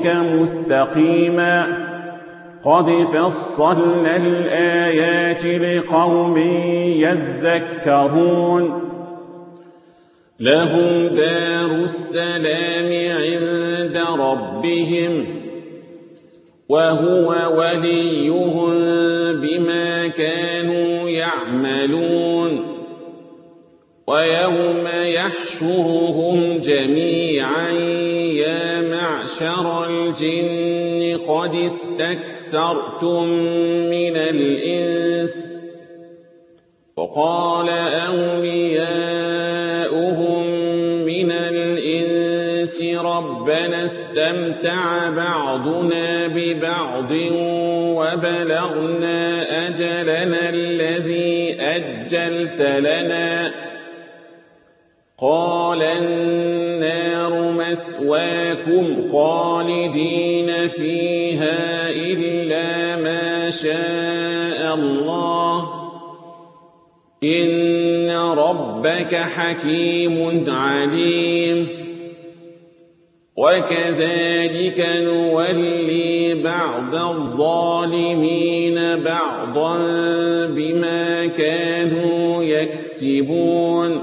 ربك مستقيما قد فصلنا الآيات لقوم يذكرون لهم دار السلام عند ربهم وهو وليهم بما كانوا يعملون ويوم يحشرهم جميعا يا معشر الجن قد استكثرتم من الإنس وقال أولياؤهم من الإنس ربنا استمتع بعضنا ببعض وبلغنا أجلنا الذي أجلت لنا قال النار مثواكم خالدين فيها إلا ما شاء الله إن ربك حكيم عليم وكذلك نولي بعض الظالمين بعضا بما كانوا يكسبون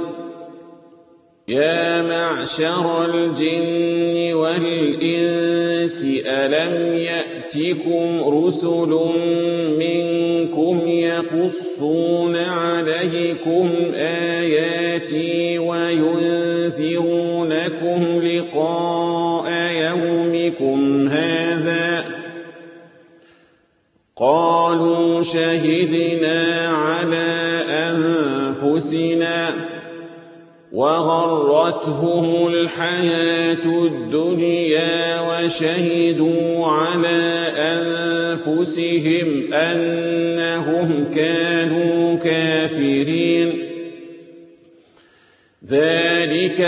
يا معشر الجن والإنس ألم يأتكم رسل منكم يقصون عليكم آياتي وينذرونكم لقاء يومكم هذا قالوا شهدنا على أنفسنا وغرتهم الحياة الدنيا وشهدوا على أنفسهم أنهم كانوا كافرين ذلك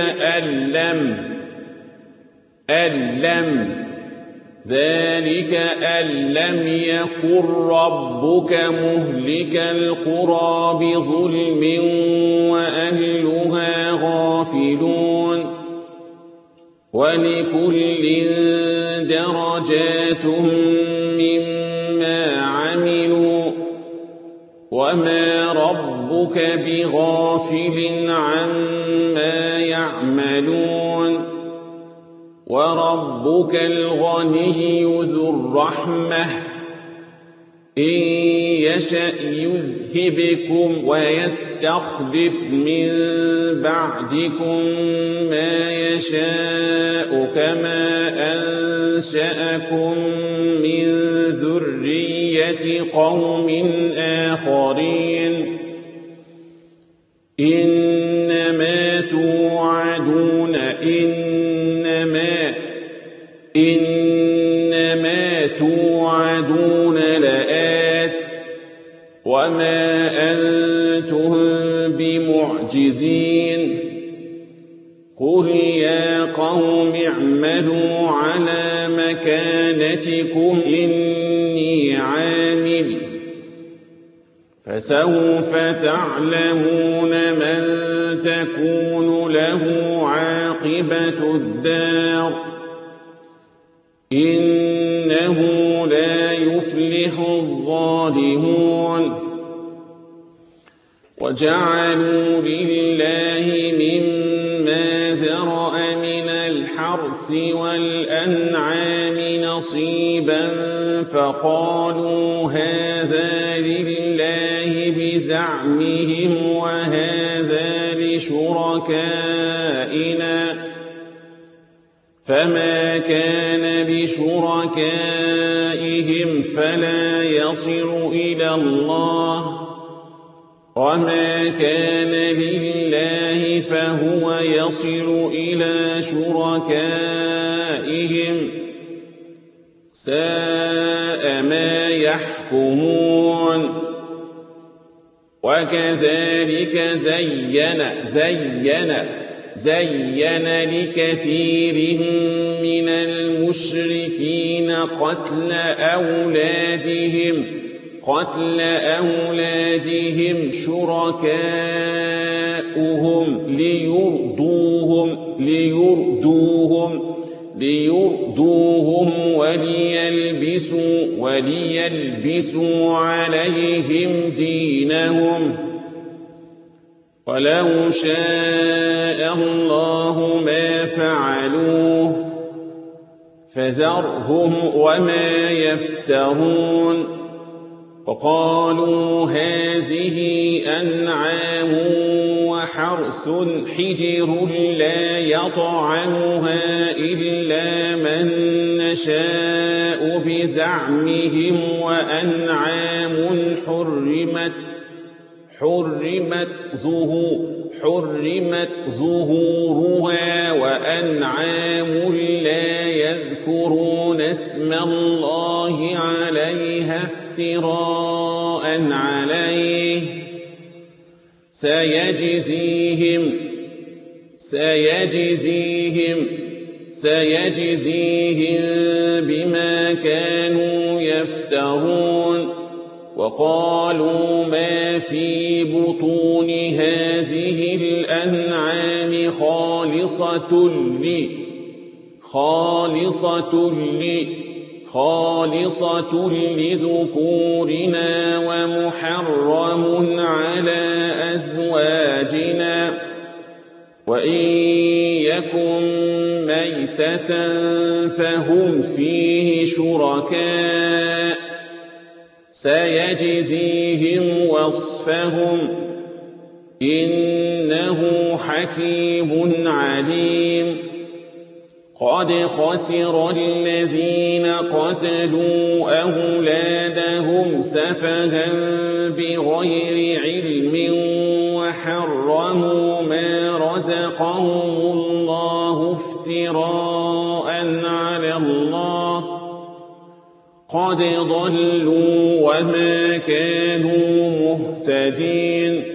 أن لم يكن ربك مهلك القرى بظلم وأهلها غافلون ولكل درجات مما عملوا وما ربك بغافل عما يعملون وربك الغني ذو الرحمة إن يشأ يذهبكم ويستخلف من بعدكم ما يشاء كما أنشأكم من ذرية قوم آخرين إنما توعدون لآت وما أنتم بمعجزين قل يا قوم اعملوا على مكانتكم إني عامل فسوف تعلمون من تكون له عاقبة الدار إنه لا يفلح الظالمون وجعلوا لله مما ذرأ من الحرث والأنعام نصيبا فقالوا هذا لله بزعمهم وهذا لشركائنا فما كان لشركائهم فلا يصل إلى الله وما كان لله فهو يصل إلى شركائهم ساء ما يحكمون وكذلك زين لكثير من المشركين قتل أولادهم شركاؤهم ليردوهم وليلبسوا عليهم دينهم ولو شاء الله ما فعلوه فذرهم وما يفترون وقالوا هذه أنعام وحرث حجر لا يطعمها إلا من نشاء بزعمهم وأنعام حرمت ظهورها وأنعام لا يذكرون اسم الله عليها افتراء عليه سيجزيهم بما كانوا يفترون وقالوا ما في بطون هذه الأنعام خالصة لذكورنا ومحرم على أزواجنا وإن يكن ميتة فهم فيه شركاء سيجزيهم وصفهم إنه حكيم عليم قد خسر الذين قتلوا أولادهم سفها بغير علم وحرموا ما رزقهم الله افتراء على الله قد ضلوا وما كانوا مهتدين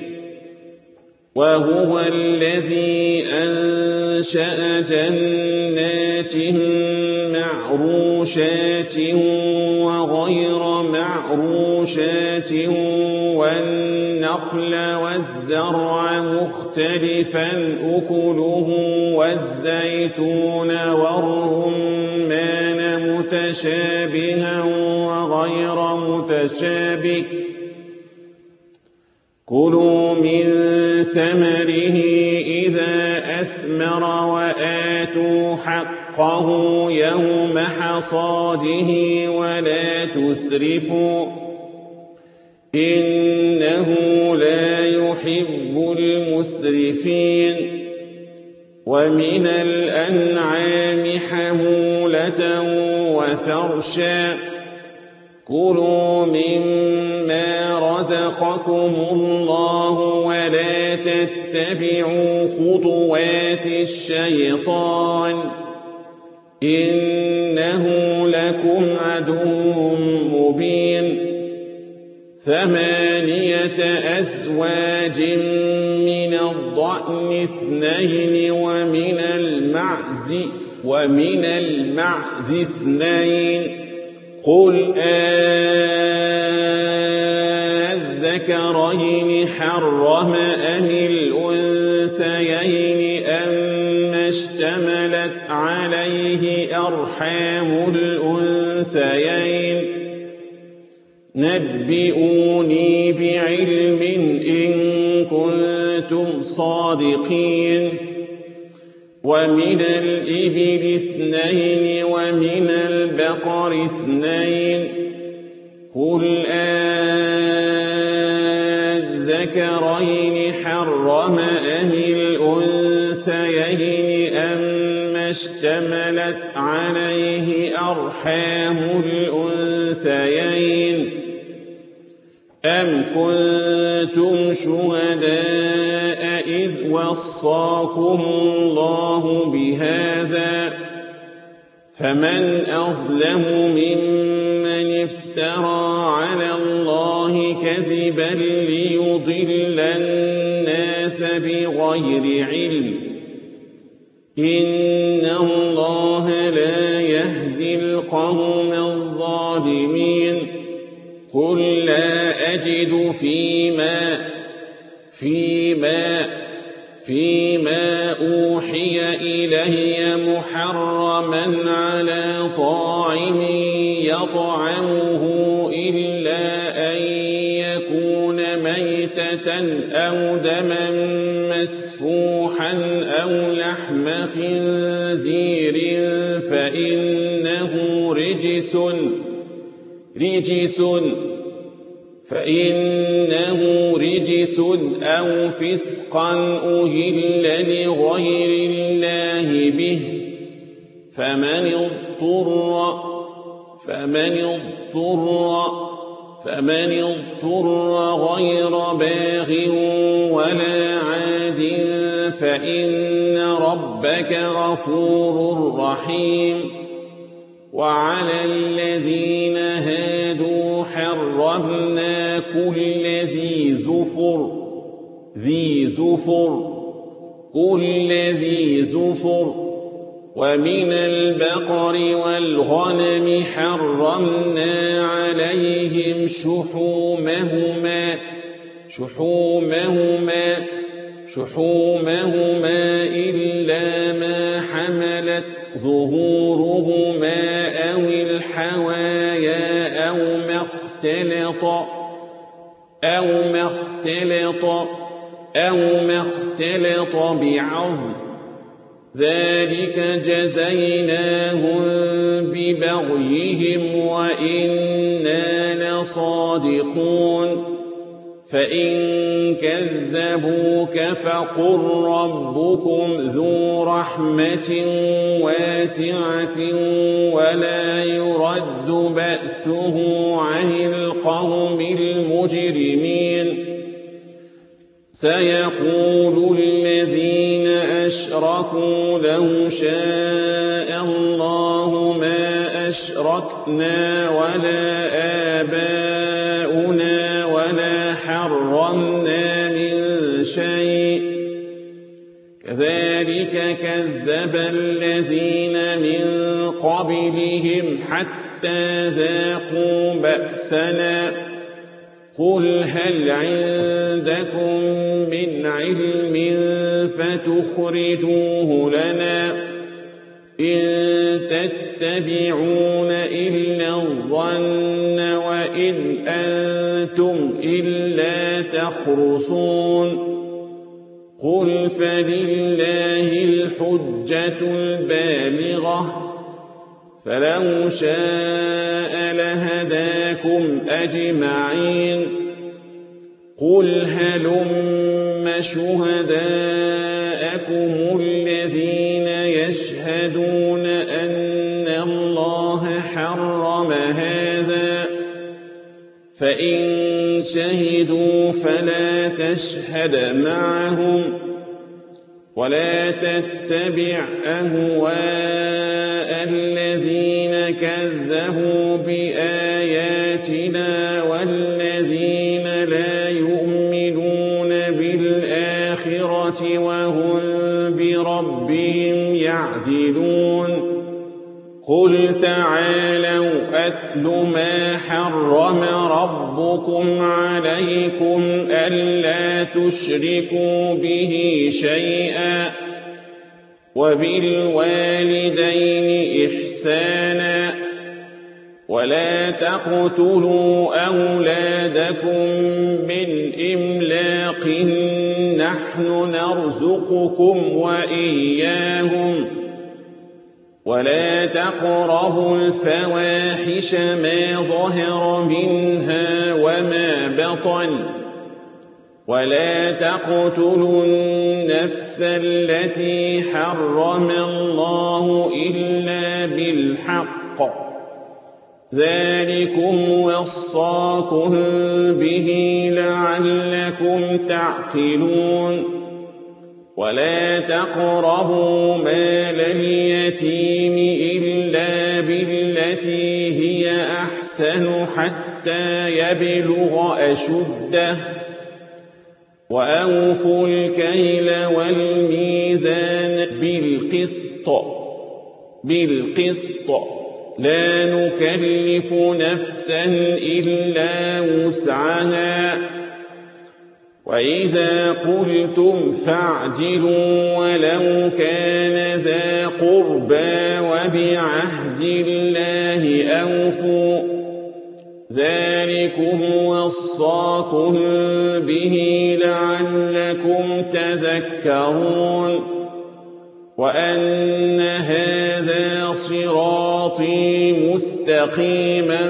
وهو الذي أنشأ جنات معروشات وغير معروشات والنخل والزرع مختلفا أكله والزيتون والرمان متشابها وغير متشابه كلوا من ثمره إذا أثمر وآتوا حقه يوم حصاده ولا تسرفوا إنه لا يحب المسرفين ومن الأنعام حمولة وفرشا كلوا مما رزقكم الله ولا تتبعوا خطوات الشيطان إنه لكم عدو مبين 8 أزواج من الضأن 2 ومن المعز 2 قل الذكرين حرم أم الأنثيين أما اشتملت عليه أرحام الأنثيين نبئوني بعلم إن كنتم صادقين ومن الإبل 2 ومن البقر 2 قل الذكرين حرم أم الأنثيين أما اشتملت عليه أرحام الأنثيين أم كنتم شهداء إذ وصاكم الله بهذا فمن أظلم ممن افترى على الله كذبا ليضل الناس بغير علم إن الله لا يهدي القوم الظالمين قل لا أجد فيما أوحي إلي محرما على طاعم يطعمه إلا أن يكون ميتة أو دما مسفوحا أو لحم خنزير فإنه رجس أو فسقا أهل لغير الله به فمن اضطر غير باغ ولا عاد فإن ربك غفور رحيم. وعلى الذين هادوا حرمنا كل ذي زفر ومن البقر والغنم حرمنا عليهم شحومهما إلا ما حملت ظهورهما أو الحوايا أو ما اختلط بعظم ذلك جزيناهم ببغيهم وإنا لصادقون. فإن كذبوك فقل ربكم ذو رحمة واسعة ولا يرد بأسه عن القوم المجرمين. سيقول الذين أشركوا لو شاء الله ما أشركنا ولا آباؤنا ولا حرمنا من شيء كذلك كذب الذين من قبلهم حتى ذاقوا بأسنا. قل هل عندكم من علم فتخرجوه لنا إن تتبعون إلا الظن وإن أنتم إلا تخرصون. قل فلله الحجة البالغة فلو شاء لهداكم أجمعين. قل هلم شهداءكم الذين يشهدون أن الله حرم هذا فإن شهدوا فلا تشهد معهم ولا تتبع أهواء الذين كذبوا بآياتنا والذين لا يؤمنون بالآخرة وهم بربهم يعدلون. قل تعالوا أتل ما حرم ربكم عليكم ألا تشركوا به شيئا وبالوالدين إحسانا ولا تقتلوا أولادكم من إملاق نحن نرزقكم وإياهم ولا تقربوا الفواحش ما ظهر منها وما بطن ولا تقتلوا النفس التي حرم الله إلا بالحق ذلكم وصاكم به لعلكم تعقلون. ولا تقربوا مال اليتيم إلا بالتي هي أحسن حتى يبلغ أشده وأوفوا الكيل والميزان بالقسط لا نكلف نفسا إلا وسعها وإذا قلتم فاعدلوا ولو كان ذا قربى وبعهد الله أوفوا ذلكم وصاكم به لعلكم تذكرون وأن هذا صراطي مستقيما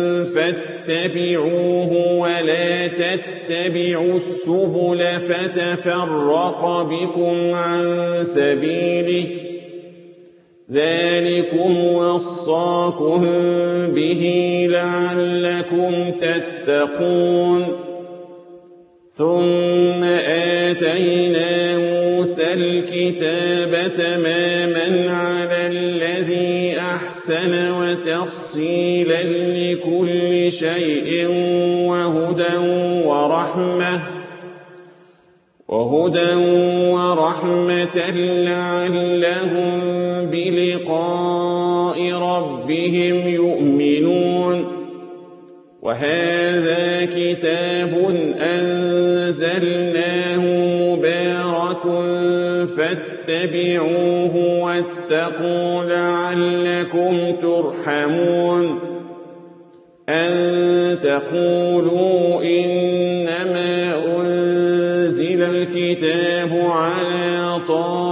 فاتبعوه ولا تتبعوا السبل فتفرق بكم عن سبيله ذلكم وصاكم به لعلكم تتقون ثم آتينا موسى الكتاب تماما على الذي أحسن وتفصيلا لكل شيء وهدى ورحمة لعلهم بلقاء ربهم يؤمنون وهذا كتاب أنزلناه مبارك فاتبعوه واتقوا لعلكم ترحمون أن تقولوا إنما أنزل الكتاب على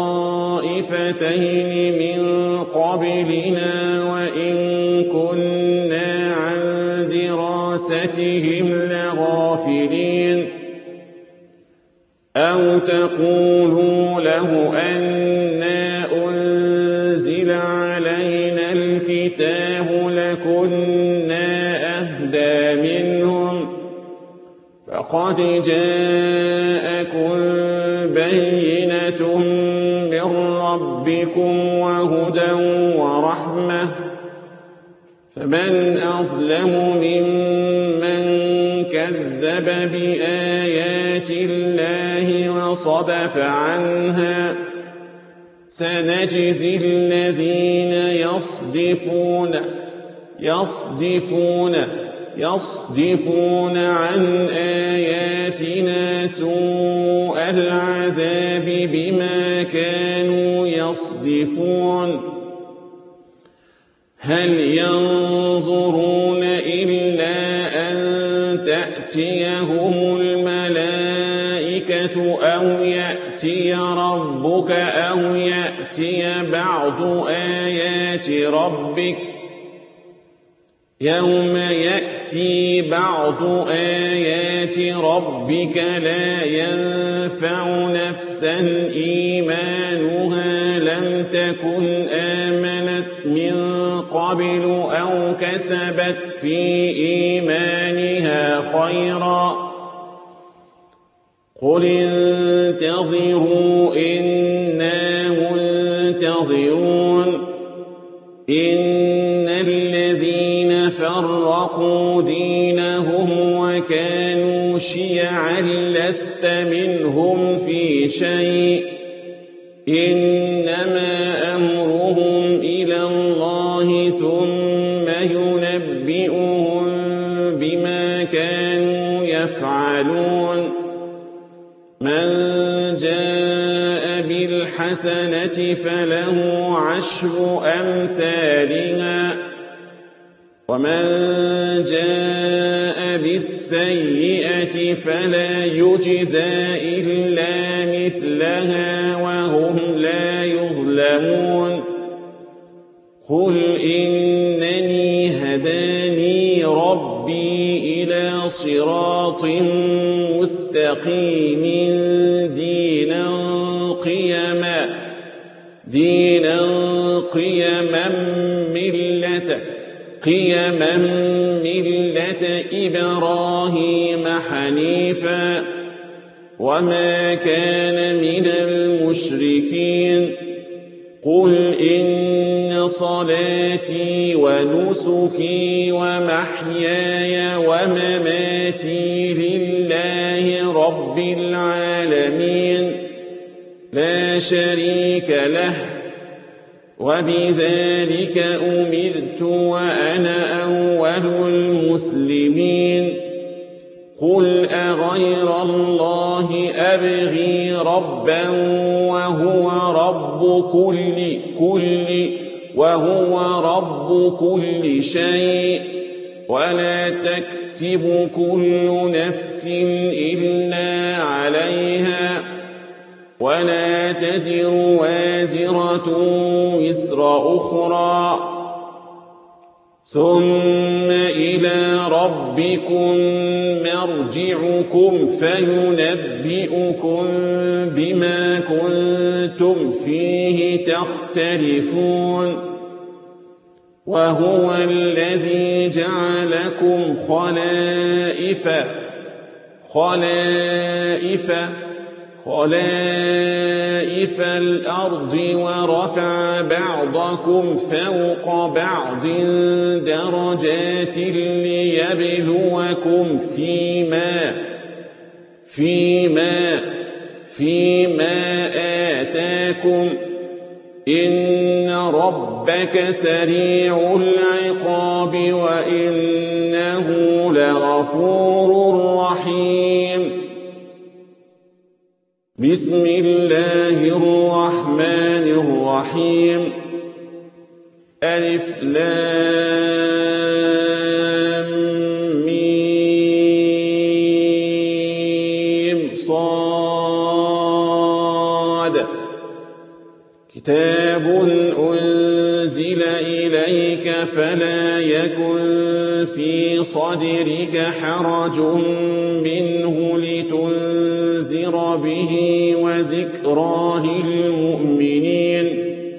طائفتين من قبلنا وإن كنا عن دراستهم لغافلين أو تقولوا له أنا أنزل علينا الكتاب لكنا أهدى منهم فقد جاءكم بينة من ربكم وهدى ورحمة فمن أظلم ممن كذب بآيات الله وصدف عنها سنجزي الذين يصدفون عن آياتنا سوء العذاب بما كانوا يصدفون هل ينظرون إلا أن تأتيهم الملائكة أو يأتي ربك أو يأتي بعض آيات ربك يوم يأتي بعض آيات ربك لا ينفع نفسا إيمانها لم تكن آمنت من قبل أو كسبت في إيمانها خيرا قل انتظروا إنا منتظرون إن الذين فرقوا دينهم وكانوا شيعا لست منهم في شيء إنما أمرهم إلى الله ثم ينبئهم بما كانوا يفعلون من جاء بالحسنة فله عشر أمثالها ومن جاء بالسيئة فلا يجزى إلا مثلها وهم لا يظلمون قل إنني هداني ربي إلى صراط مستقيم دينا قيما ملة إبراهيم حنيفا وما كان من المشركين قل إن صلاتي ونسكي ومحياي ومماتي لله رب العالمين لا شريك له وبذلك أمرت وأنا أول المسلمين قل أغير الله أبغي ربا وهو رب كل شيء ولا تكسب كل نفس إلا عليها ولا تزر وازرة وزر أخرى ثم إلى ربكم مرجعكم فينبئكم بما كنتم فيه تختلفون وهو الذي جعلكم خلائف الأرض ورفع بعضكم فوق بعض درجات ليبلوكم فيما آتاكم إن ربك سريع العقاب وإنه لغفور رحيم بسم الله الرحمن الرحيم ألف لام ميم صاد كتاب أنزل إليك فلا يكن في صدرك حرج منه لتنذر به وذكرى للمؤمنين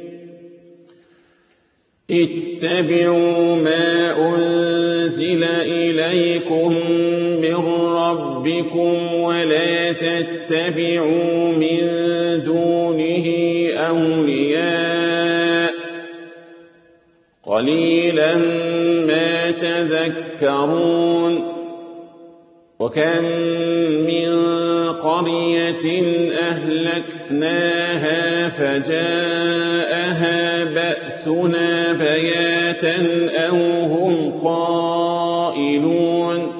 اتبعوا ما أنزل إليكم من ربكم ولا تتبعوا من دونه أولياء قليلا ما تذكرون وكم من قرية أهلكناها فجاءها بأسنا بياتا أو هم قائلون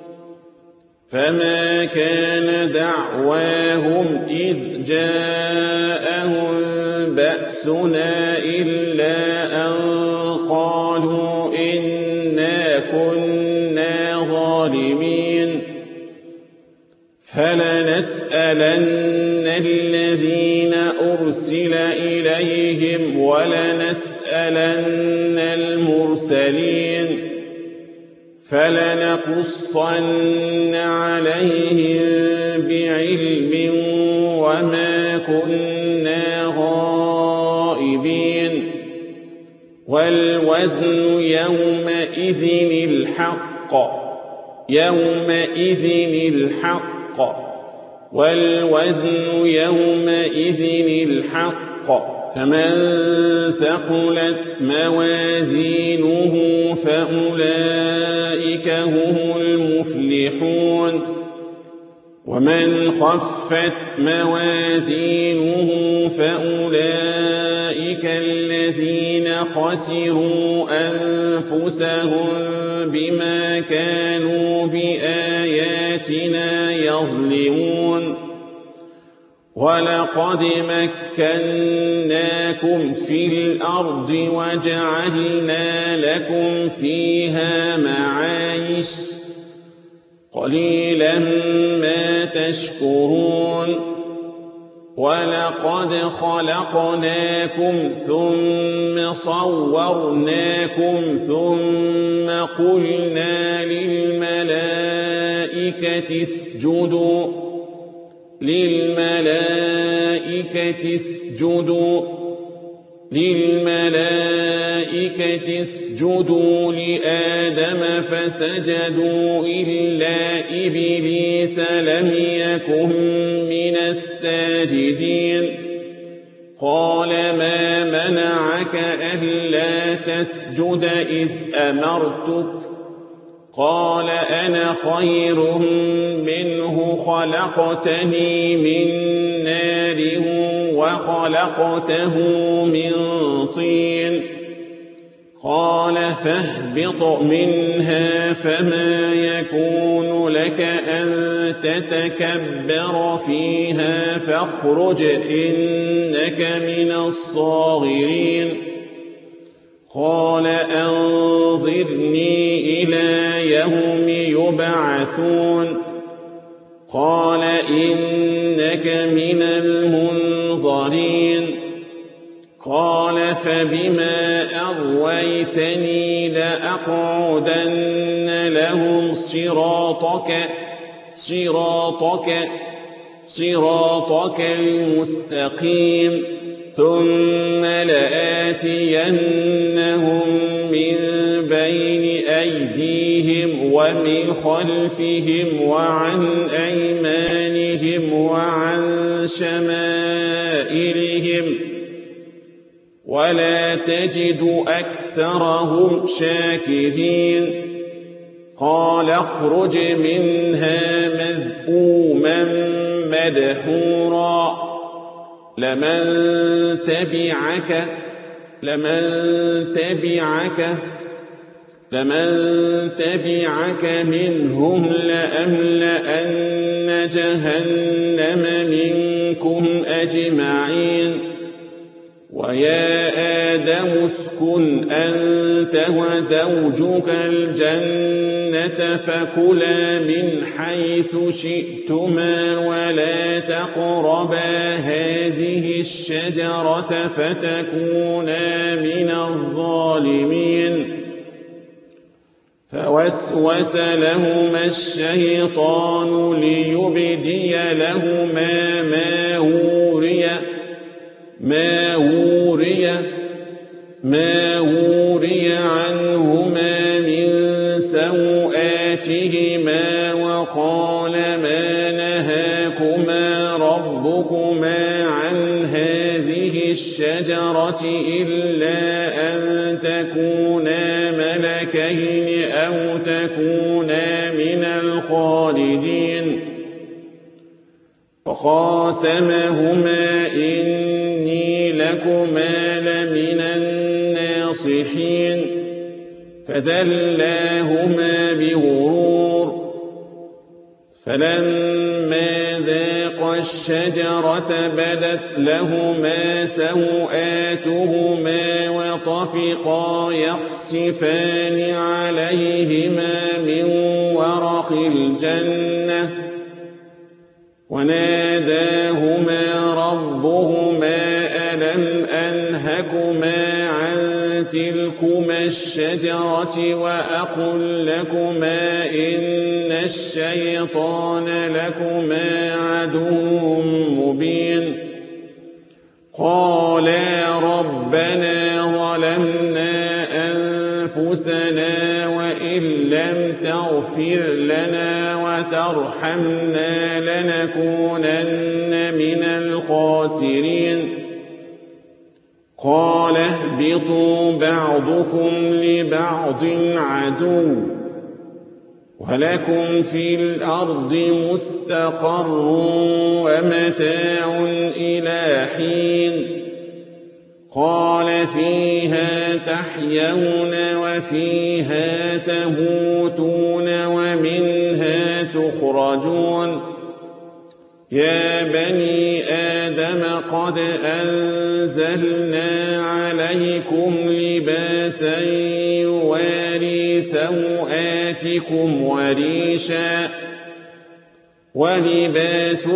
فما كان دعواهم إذ جاءهم بأسنا إلا أن قالوا إنا كنا ظالمين فلنسألن الذين أرسل إليهم ولنسألن المرسلين فلنقصن عليهم بعلم وما كنا غائبين والوزن يومئذ الحق فمن ثقلت موازينه فأولئك هم المفلحون ومن خفت موازينه فأولئك الذين خسروا أنفسهم بما كانوا بآياتنا يظلمون ولقد مكناكم في الأرض وجعلنا لكم فيها معايش قليلا ما تشكرون ولقد خلقناكم ثم صورناكم ثم قلنا للملائكة اسجدوا لآدم فسجدوا إلا إبليس لم يكن من الساجدين قال ما منعك ألا تسجد إذ أمرتك قال أنا خير منه خلقتني من نار وخلقته من طين قال فاهبط منها فما يكون لك أن تتكبر فيها فاخرج إنك من الصاغرين قال أنظرني إلى يوم يبعثون قال إنك من المنظرين قال فبما أغويتني لأقعدن لهم صراطك المستقيم ثم لآتينهم من بين أيديهم ومن خلفهم وعن أيمانهم وعن شمائلهم ولا تجد أكثرهم شاكرين قال اخرج منها مذءوما مدحورا لمن تبعك منهم لأملأن جهنم منكم أجمعين ويا آدم اسكن أنت وزوجك الجنة فكلا من حيث شئتما ولا تقربا هذه الشجرة فتكونا من الظالمين فوسوس لهما الشيطان ليبدي لهما ما وري عنهما من سوآتهما وقال ما نهاكما ربكما عن هذه الشجرة إلا أن تكونا ملكين أو تكونا من الخالدين فخاصمهما إني لكما لمن الناصحين فدلاهما بغرور فلما ذاقا الشجرة بدت لهما سوآتهما وطفقا يخصفان عليهما من ورق الجنة وناداهما ربهما ألم أنهكما عن تلكما الشجرة وأقل لكما إن الشيطان لكما عدو مبين قالا ربنا ظلمنا أنفسنا وإن لم تغفر لنا وترحمنا لنكونن من الخاسرين قال اهبطوا بعضكم لبعض عدو ولكم في الأرض مستقر ومتاع إلى حين قال فيها تحيون وفيها تموتون ومنها تخرجون يا بني آدم قد أنزلنا عليكم لباسا يواري سوآتكم وريشا ولباس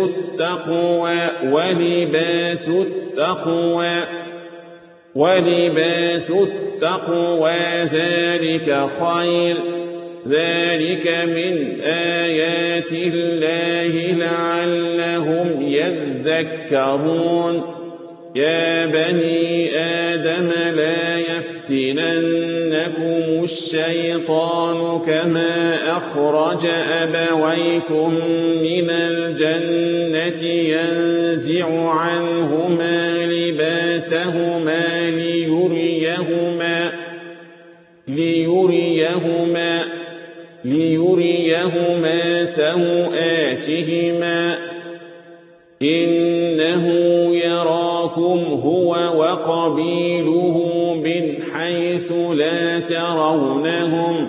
التقوى ذلك خير ذلك من آيات الله لعلهم يذكرون يا بني آدم لا يفتننكم الشيطان كما أخرج أبويكم من الجنة ينزع عنهما لباسهما ليريهما سوآتهما إنه يراكم هو وقبيله من حيث حيث لا ترونهم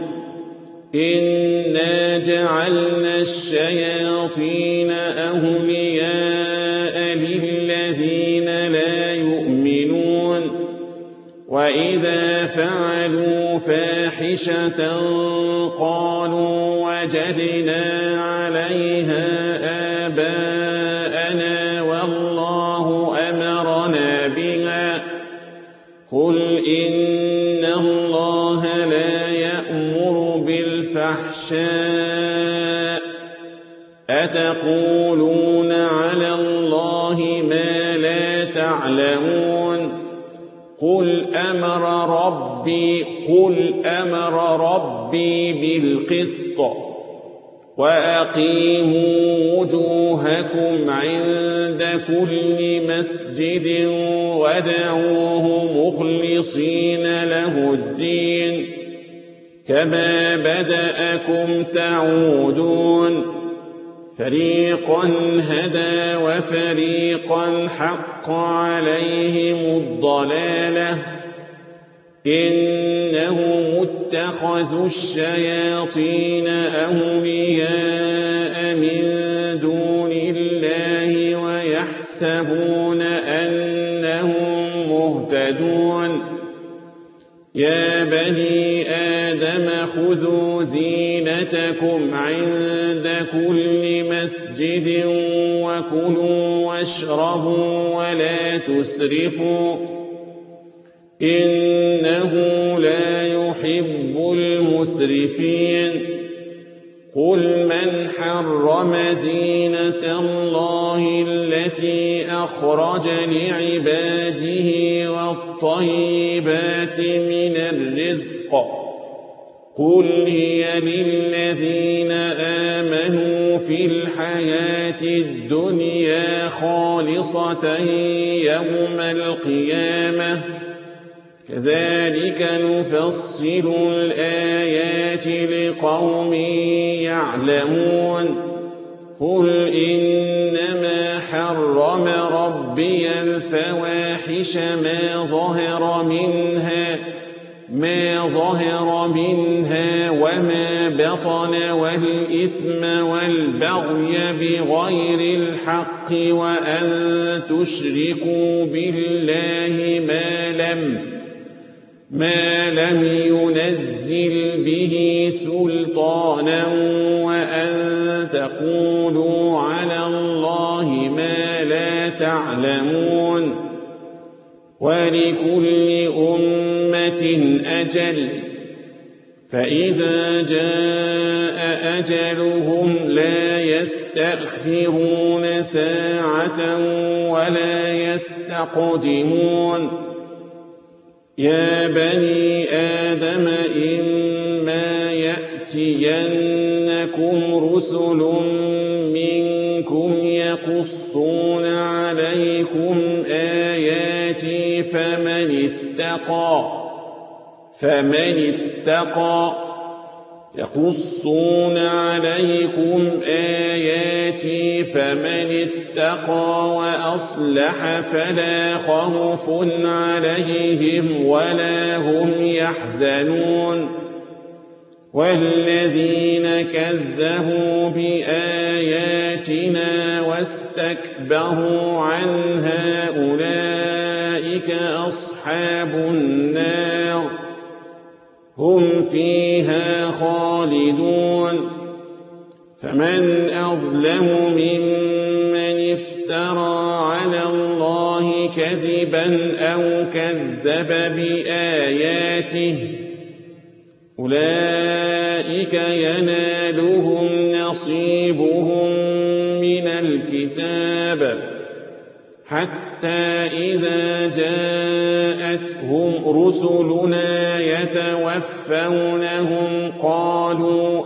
إنا جعلنا الشياطين أولياء للذين لا يؤمنون وإذا فعلوا فاحشة قالوا وجدنا عليها آباءنا والله أمرنا بها قل إن الله لا يأمر بالفحشاء أتقولون على الله ما لا تعلمون قل أمر ربي بالقسط وأقيموا وجوهكم عند كل مسجد وادعوه مخلصين له الدين كما بدأكم تعودون فريقا هدى وفريقا حق عليهم الضلالة إنهم اتخذوا الشياطين أولياء من دون الله ويحسبون أنهم مهتدون يا بني آدم خذوا زينتكم عند كل مسجد وكلوا واشربوا ولا تسرفوا إنه لا يحب المسرفين قل من حرم زينة الله التي أخرج لعباده والطيبات من الرزق قل هي للذين آمنوا في الحياة الدنيا خالصة يوم القيامة كذلك نفصل الآيات لقوم يعلمون قل إنما حرم ربي الفواحش ما ظهر منها وما بطن والإثم والبغي بغير الحق وأن تشركوا بالله ما لم ينزل به سلطانا وأن تقولوا على الله ما لا تعلمون ولكل أمة أجل فإذا جاء أجلهم لا يستأخرون ساعة ولا يستقدمون يا بني آدم إما يأتينكم رسل منكم يقصون عليكم آياتي فمن اتقى وأصلح فلا خوف عليهم ولا هم يحزنون والذين كذبوا بآياتنا واستكبروا عنها أولئك أصحاب النار هم فيها خالدون فمن أظلم ممن افترى على الله كذبا أو كذب بآياته أولئك ينالهم نصيبهم من الكتاب حتى إذا جاءتهم رسلنا يتوفونهم قالوا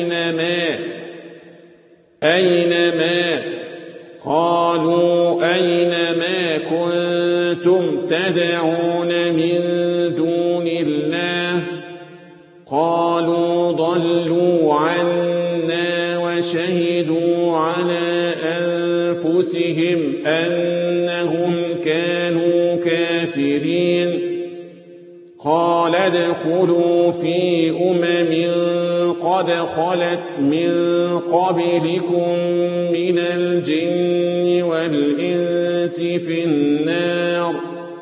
أين ما كنتم تدعون من دون الله قالوا ضلوا عنا وشهدوا على أنفسهم أنهم كانوا كافرين قال قال ادخلوا في قد خلت من قبلكم من الجن والإنس في النار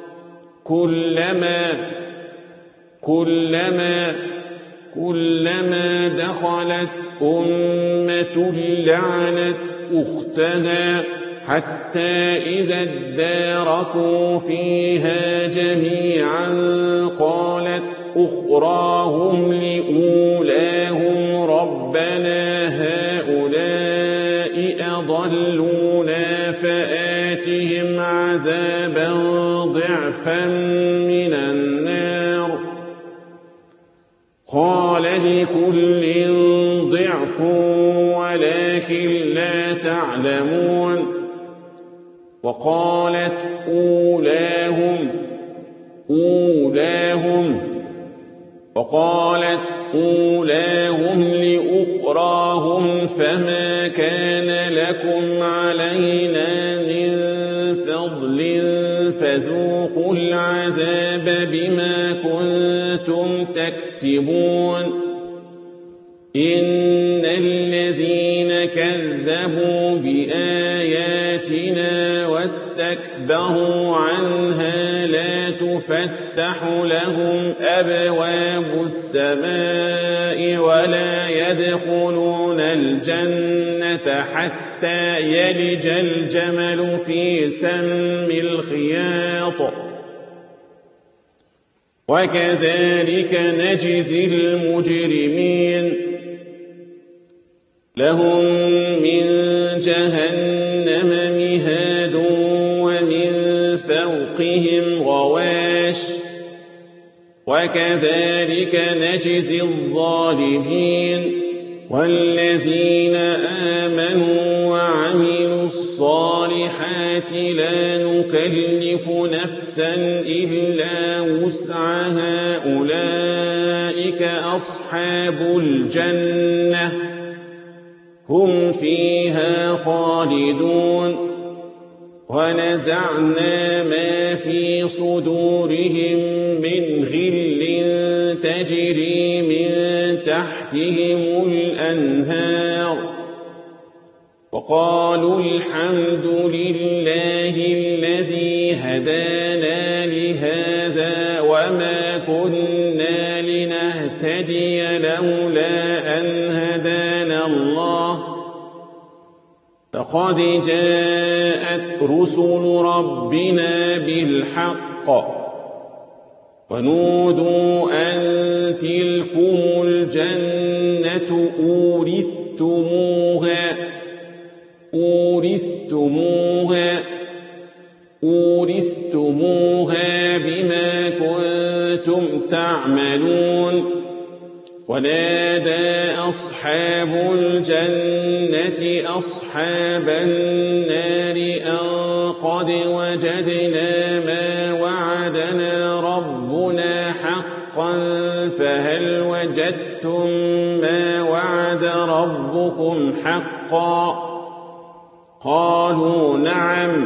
كلما دخلت أمة لعنت أختها حتى إذا اداركوا فيها جميعا قالت أخراهم لأولاهم ربنا هؤلاء أضلونا فآتهم عذابا ضعفا من النار قال لكل ضعف ولكن لا تعلمون وقالت أولاهم لأخراهم فما كان لكم علينا من فضل فذوقوا العذاب بما كنتم تكسبون إن الذين كذبوا بآياتنا واستكبروا عنها لا تفتح لهم أبواب السماء ولا يدخلون الجنة حتى يلج الجمل في سم الخياط وكذلك نجزي المجرمين لهم من جهنم مهاد ومن فوقهم غواش وكذلك نجزي الظالمين والذين آمنوا وعملوا الصالحات لا نكلف نفسا إلا وسعها أولئك أصحاب الجنة هم فيها خالدون ونزعنا ما في صدورهم من غل تجري من تحتهم الأنهار وقالوا الحمد لله الذي هدانا لهذا وما كنا لنهتدي لولا أن هدانا الله لقد جاءت رسل ربنا بالحق ونودوا أن تلكم الجنة أورثتموها بما كنتم تعملون ونادى أصحاب الجنة أصحاب النار أن قد وجدنا ما وعدنا ربنا حقا فهل وجدتم ما وعد ربكم حقا قالوا نعم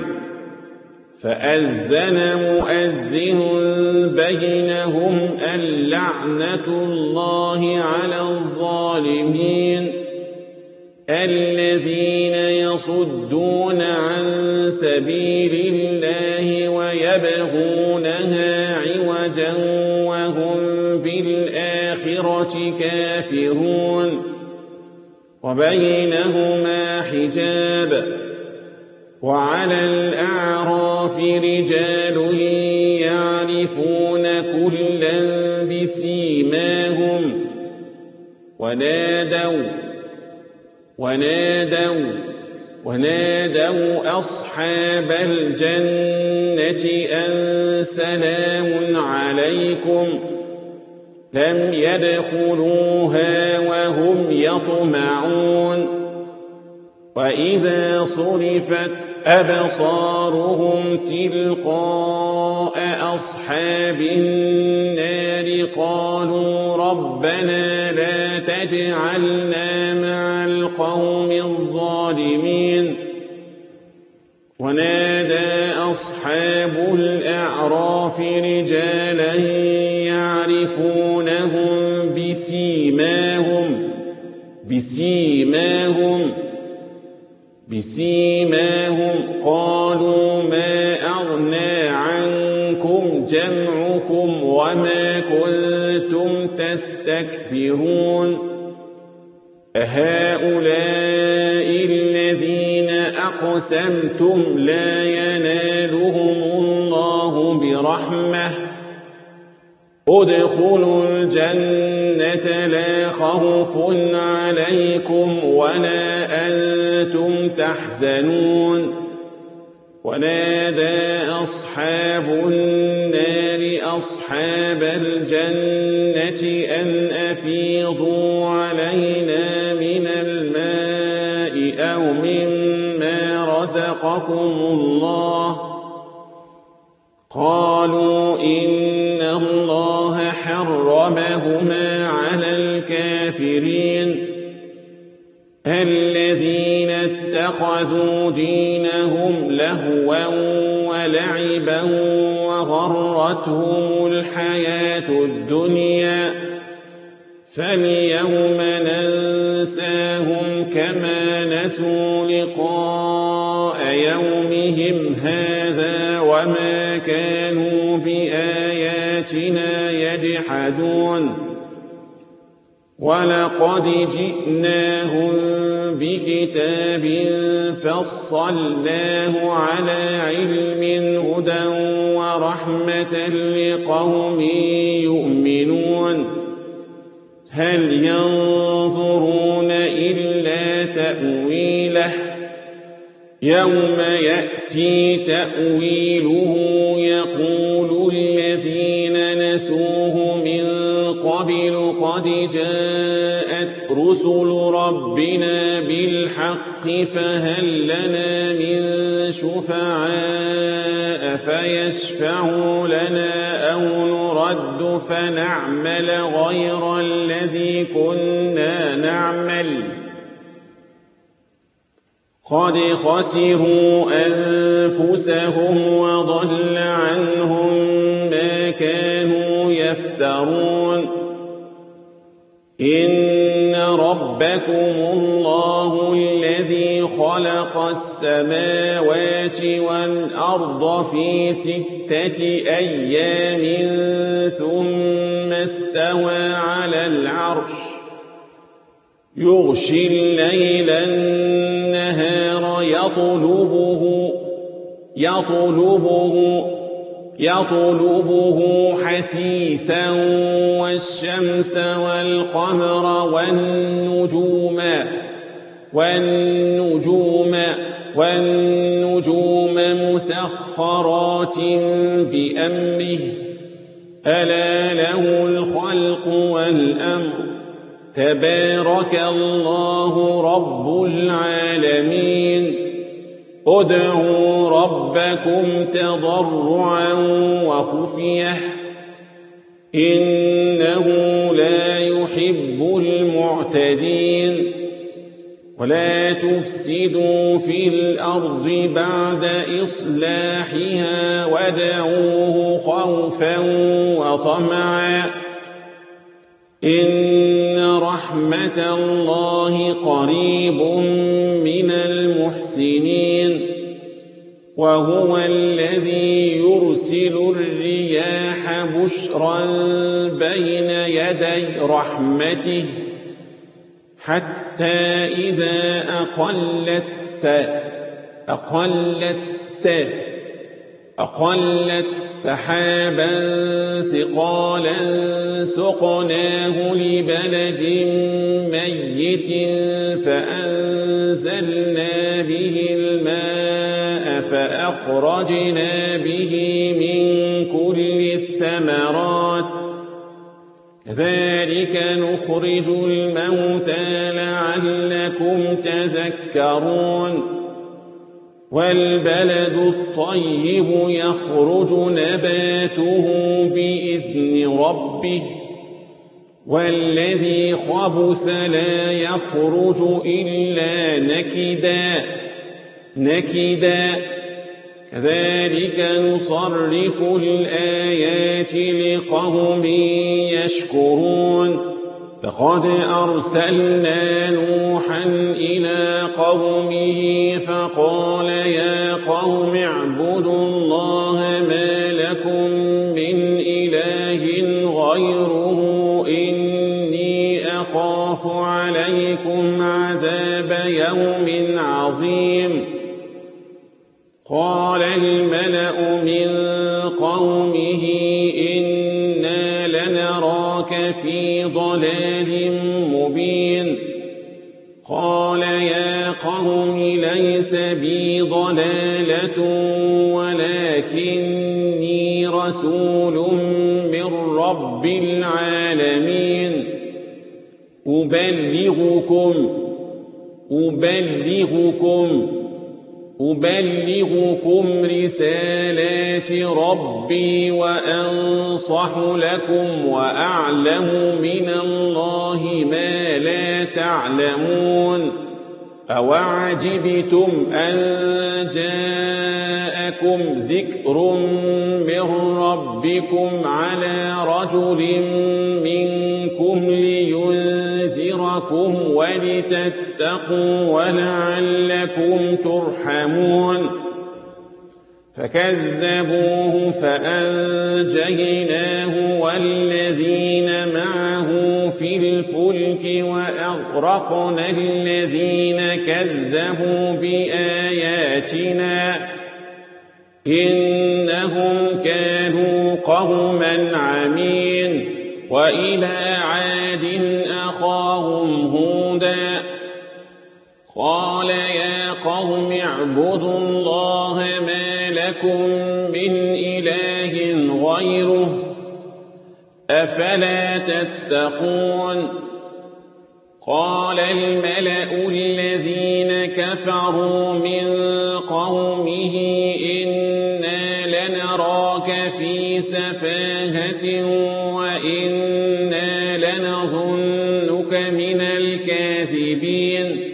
فأذن مؤذن بينهم اللعنة الله على الظالمين الذين يصدون عن سبيل الله ويبغونها عوجا وهم بالآخرة كافرون وبينهما حجاب وعلى الأعراف رجال يعرفون كلا بسيماهم ونادوا أصحاب الجنة أن سلام عليكم لم يدخلوها وهم يطمعون وإذا صرفت أبصارهم تلقاء أصحاب النار قالوا ربنا لا تجعلنا مع القوم الظالمين ونادى أصحاب الأعراف رجالا يعرفونهم بسيماهم قالوا ما أغنى عنكم جمعكم وما كنتم تستكبرون أهؤلاء الذين أقسمتم لا ينالهم الله برحمة ادخلوا الجنة لا خوف عليكم ولا أنتم تحزنون ونادى أصحاب النار أصحاب الجنة أن أفيضوا علينا من الماء أو مما رزقكم الله قالوا إن الله حرمهما على الكافرين الذين اتخذوا دينهم لهوا ولعبا وغرتهم الحياة الدنيا فاليوم ننساهم كما نسوا لقاء يومهم هذا وما كانوا بآياتنا يجحدون ولقد جئناهم بكتاب فصلناه على علم هدى ورحمة لقوم يؤمنون هل ينظرون إلا تأويله يوم يأتي تأويله يقول الذين نسوه من قبل قد جاءت رسل ربنا بالحق فهل لنا من شفعاء فيشفعوا لنا أو نرد فنعمل غير الذي كنا نعمل قد خسروا أنفسهم وضل عنهم ما كانوا يفترون إن ربكم الله الذي خلق السماوات والأرض في 6 أيام ثم استوى على العرش يغشي الليل النهار يطلبه حثيثا والشمس والقمر والنجوم مسخرات بأمره ألا له الخلق والأمر تبارك الله رب العالمين ادعوا ربكم تضرعا وخفية إنه لا يحب المعتدين ولا تفسدوا في الأرض بعد إصلاحها وادعوه خوفا وطمعا إن رحمة الله قريب من المحسنين وهو الذي يرسل الرياح بشرا بين يدي رحمته حتى إذا أقلت سحابا ثقالا سقناه لبلد ميت فأنزلنا به الماء فأخرجنا به من كل الثمرات كذلك نخرج الموتى لعلكم تذكرون والبلد الطيب يخرج نباته بإذن ربه والذي خبث لا يخرج إلا نكدا كذلك نصرف الآيات لقوم يشكرون لقد أرسلنا نوحا إلى قومه فقال يا قوم اعبدوا الله ما لكم من إله غيره إني أخاف عليكم عذاب يوم عظيم قال الملأ من قومه إنا لنراك في ضلال مبين قال يا قوم ليس بي ضلالة ولكني رسول من رب العالمين أبلغكم رسالات ربي وأنصح لكم وأعلم من الله ما لا تعلمون أوعجبتم أن جاءكم ذكر من ربكم على رجل منكم لينذركم ولتتقوا ولعلكم ترحمون فكذبوه فأنجيناه والذين معه في الفلك وأغرقنا الذين كذبوا بآياتنا إنهم كانوا قوما عمين وإلى عاد أخاهم هودا قال يا قوم اعبدوا الله ما لكم من إله غيره أفلا تتقون قال الملأ الذين كفروا من قومه إنا لنراك في سفاهة وإنا لنظنك من الكاذبين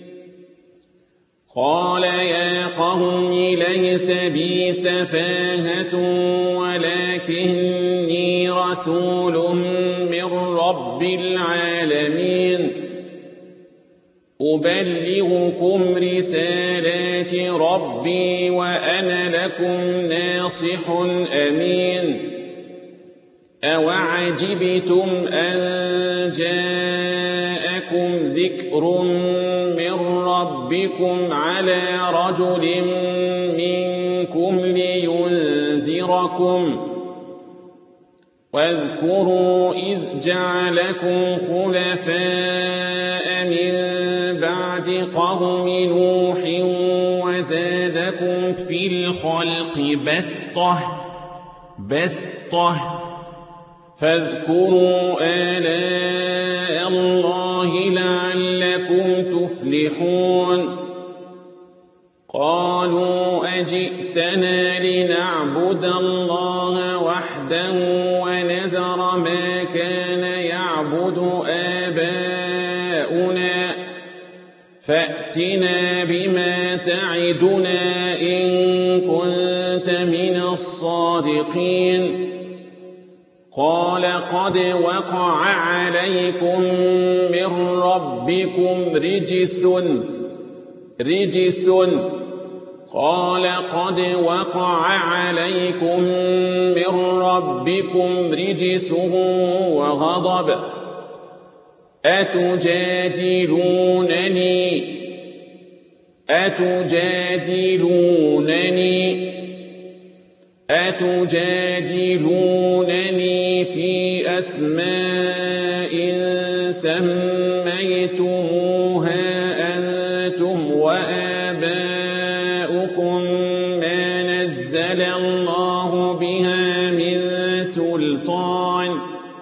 قال يا قوم ليس بي سفاهة ولكني رسول من رب العالمين أبلغكم رسالات ربي وأنا لكم ناصح أمين أوعجبتم أن جاءكم ذكر من ربكم على رجل منكم لينذركم واذكروا إذ جعلكم خلفاء من بعد قوم نوح وزادكم في الخلق بسطة فاذكروا آلاء الله لعلكم تفلحون قالوا أجئتنا لنعبد الله وحده ونذر ما كان يعبد آباؤنا فأتنا بما تعدنا إن كنت من الصادقين قال قد وقع عليكم من ربكم رجس قال قد وقع عليكم من ربكم رجس وغضب أتجادلونني في أسماء سميتموها أنتم وآباؤكم ما نزل الله بها من سلطان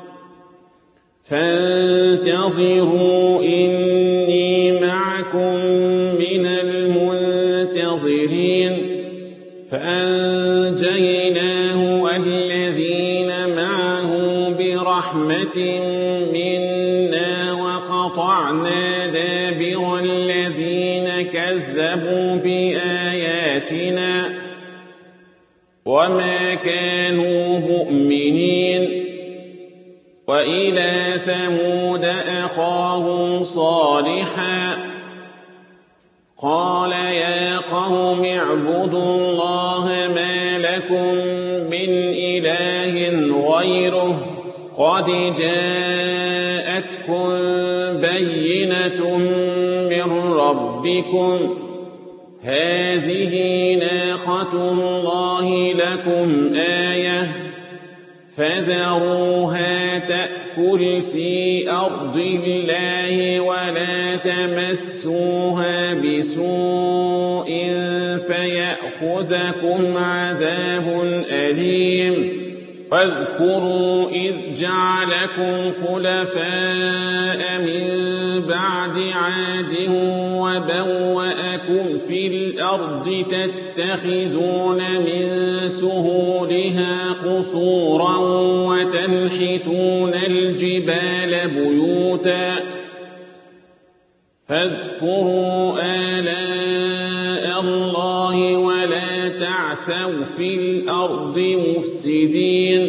فانتظروا إني معكم من المنتظرين فأنجيناه والذين معه برحمة منا وقطعنا دابر الذين كذبوا بآياتنا وما كانوا مؤمنين. وإلى ثمود أخاهم صالحا قال يا قوم اعبدوا الله ما لكم من إله غيره قد جاءتكم بينة من ربكم هذه ناقة الله لكم آية فذروها تأكل في أرض الله ولا تمسوها بسوء فيأخذكم عذاب أليم. واذكروا إذ جعلكم خلفاء من بعد عاد وبوأكم في الأرض تتخذون من سهولها قصورا وتنحتون الجبال بيوتا فاذكروا آلاء الله ولا تعثوا في الأرض مفسدين.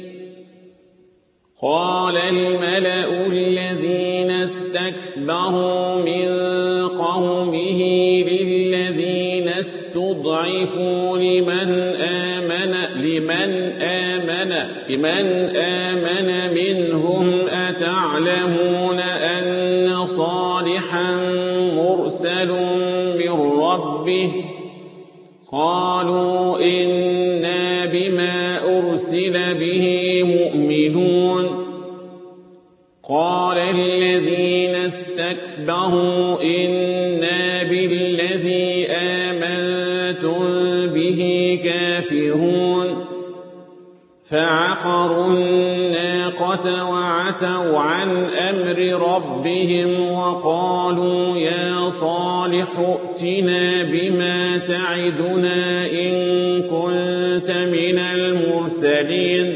قال الملأ الذين استكبروا من قومه للذين استضعفوا لمن آمن منهم أتعلمون أن صالحا مرسل من ربه قالوا إنا بما أرسل به مؤمنون. قال الذين استكبروا إنا بالذي آمنتم به كافرون فعقروا الناقة وعتوا عن أمر ربهم وقالوا يا صالح ائتنا بما تعدنا إن كنت من المرسلين.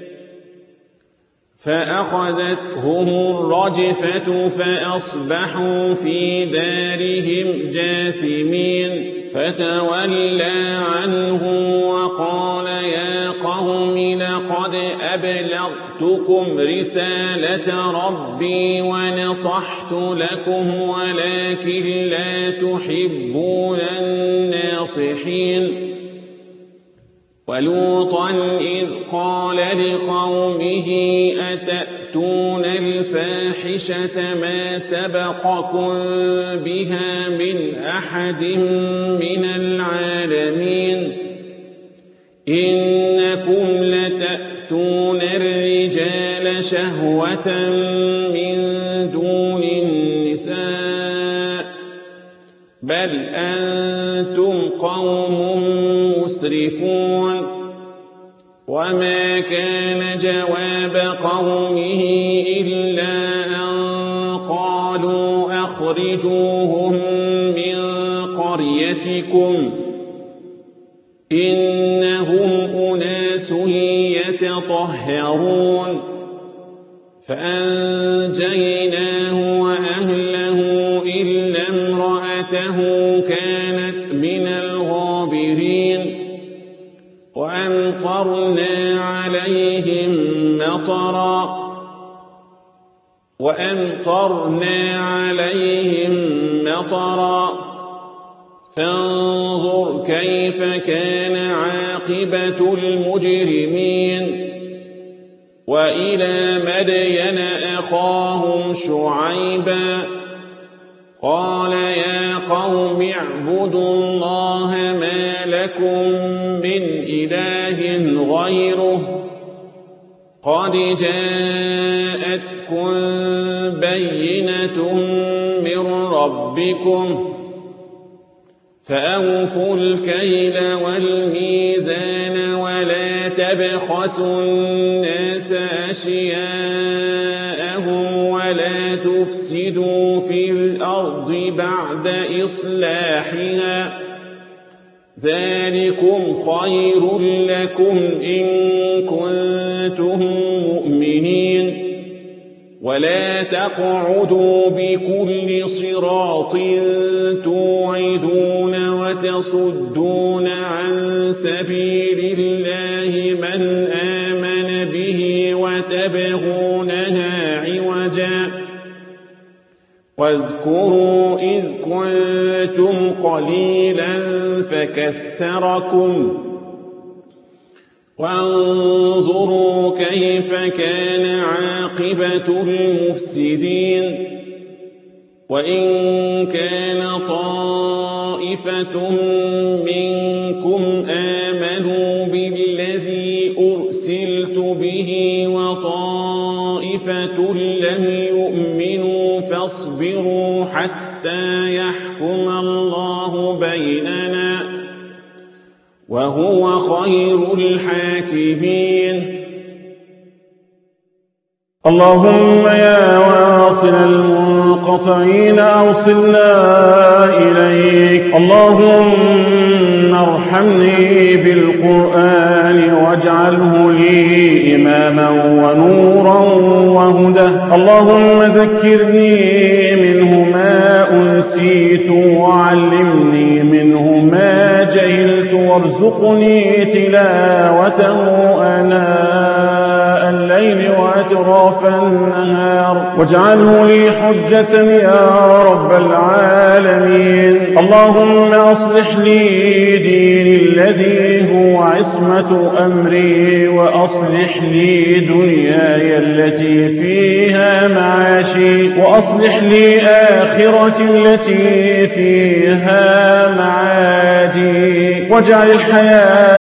فأخذتهم الرجفة فأصبحوا في دارهم جاثمين. فتولى عنهم وقال يا قوم لقد أبلغتكم رسالة ربي ونصحت لكم ولكن لا تحبون الناصحين. ولوطا إذ قال لقومه أتأتون الفاحشة ما سبقكم بها من أحد من العالمين إنكم لتأتون الرجال شهوة من دون النساء بل أنتم قوم مسرفون. وما كان جواب قومه إلا أن قالوا أخرجوهم من قريتكم إنهم أناس يتطهرون. فأنجيناه وأهله إلا امرأته كانت من الغابرين. وأمطرنا عليهم مطرا فانظر كيف كان عاقبة المجرمين. وإلى مدين أخاهم شعيبا قال يا قوم اعبدوا الله ما لكم من إله غيره قد جاءتكم بينة من ربكم فأوفوا الكيل والميزان ولا تبخسوا الناس أشياءهم ولا تفسدوا في الأرض بعد إصلاحها ذلكم خير لكم إن كنتم مؤمنين. ولا تقعدوا بكل صراط توعدون وتصدون عن سبيل الله من آمن به وتبغونها عوجا واذكروا إذ كنتم قليلا فكثركم وانظروا كيف كان عاقبة المفسدين وإن كان طائفة منكم آمنوا بالذي أرسلت به وطائفة لم يؤمنوا فاصبروا حتى يحكم الله بيننا وهو خير الحاكمين. اللهم يا واصل المنقطعين أوصلنا إليك. اللهم ارحمني بالقرآن واجعله لي إماما ونورا وهدى. اللهم ذكرني منه ما أنسيت وعلمني منه ما جهلت وارزقني تلاوته آناء الليل وأطراف النهار واجعله لي حجة يا رب العالمين. اللهم أصلح لي ديني الذي هو عصمة أمري وأصلح لي دنياي التي فيها معاشي وأصلح لي آخرتي التي فيها معادي واجعل الحياة